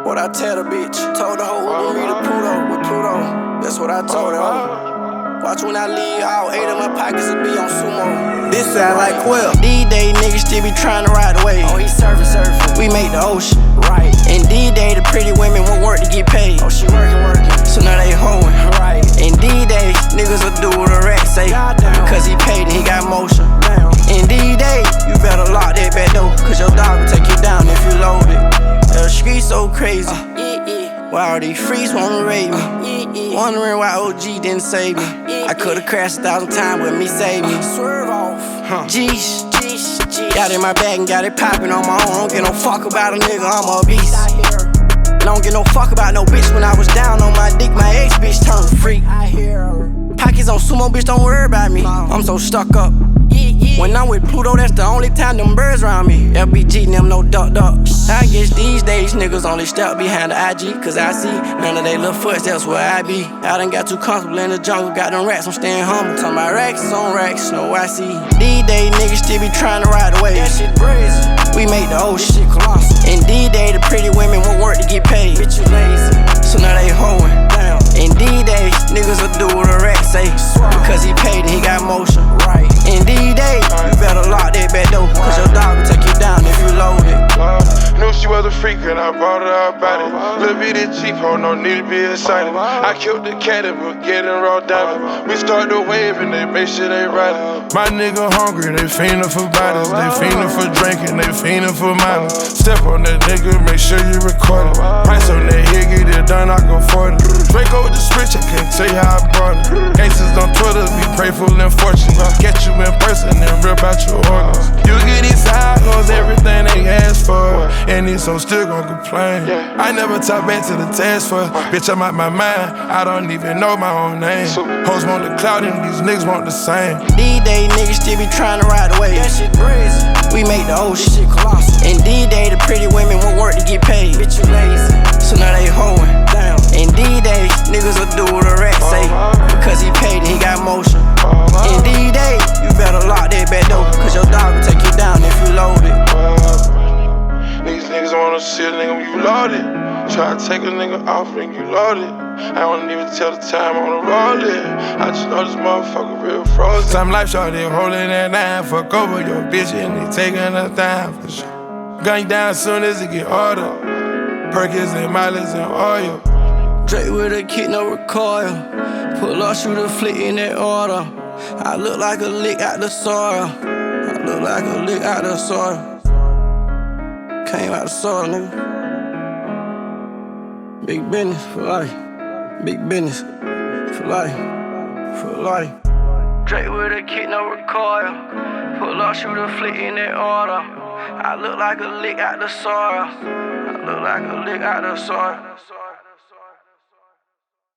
What I tell the bitch, told the hoe we gon' meet a Pluto with Pluto. That's what I told her. Watch when I leave, all 8 of my pockets will be on sumo. This sound like Quill. D-Day niggas still be trying to ride the wave. Oh, he surfing. We make the ocean. Right. And D-Day, the pretty women won't work to get paid. Oh, she working. So now they hoeing. Right. And D-Day, niggas will do what a rat say. Cause he paid and he got motion. Damn. And D-Day, you better lock that back door. Cause your dog will take you down if you load it. The street so crazy. Why all these freaks wanna raid me? Wondering why OG didn't save me. I could've crashed 1,000 times, but me saved me. Swerve off. Jeez. Got in my bag and got it poppin' on my own. Don't get no fuck about a nigga, I'm a beast. Don't get no fuck about no bitch. When I was down on my dick, my ex bitch turned freak. Pockets on sumo, bitch, don't worry about me. I'm so stuck up. When I'm with Pluto, that's the only time them birds round me. LBG, them no duck. I guess these days niggas only step behind the IG. Cause I see none of they little footsteps where I be. I done got too comfortable in the jungle, got them racks, I'm staying humble. Talking about racks on racks, no I see. D-Day niggas still be trying to ride the wave. That shit crazy. We make the ocean. This shit colossal. And D-Day, the pretty women won't work to get paid. Bitch, you lazy. So now they hoeing. Damn. And D-Day, niggas will do what a rat say. Cause he paid and he got motion. Right. And D-Day, you better lock that back door. Cause your dog will take you down if you load it. Knew she was a freak and I brought her out about it. Little bitty cheap, ho, no need to be excited. I killed the cat and we're getting raw diamond. We start the wave and they make sure they ride it. My nigga hungry, they fiendin' for bodies. They fiendin' for drinking, they fiendin' for mileage. Step on that nigga, make sure you record it. Price on that here, get it done, I go for it. Draco with the switch, I can't tell you how I brought it. Gangsters on Twitter, be grateful and fortunate. Get you in person and rip out your organs. You get these side hoes, everything they ask for. And these hoes still gon' complain. I never talk back to the task force. Bitch, I'm out my mind, I don't even know my own name. Hoes want the clout and these niggas want the same. D-Day niggas still be trying to ride the wave. That shit crazy. We make the ocean. This shit colossal. And D-Day, the pretty women won't work to get paid. Bitch, you lazy. So now they hoeing. Damn. And D-Day, niggas will do what a rat say. Cause he paid and he got motion. And D-Day, you better lock that back door. Cause your dog will take you down if you load it. These niggas wanna see a nigga when you loaded. Try to take a nigga off and you loaded. I don't even tell the time on the roll it. I just know this motherfucker real frozen. Some life short, they holding that 9. Fuck over your bitch and they taking her time for sure. Gun you down soon as it get harder. Perkins and mileage and oil. Drake with a kid, no recoil. Pull up, shoot a flick in that order. I look like a lick out the soil. Came out the soil, nigga. Big business for life. Big business for life. Drake with a kid, no recoil. Pull up, shoot a flick in that order. I look like a lick out the soil.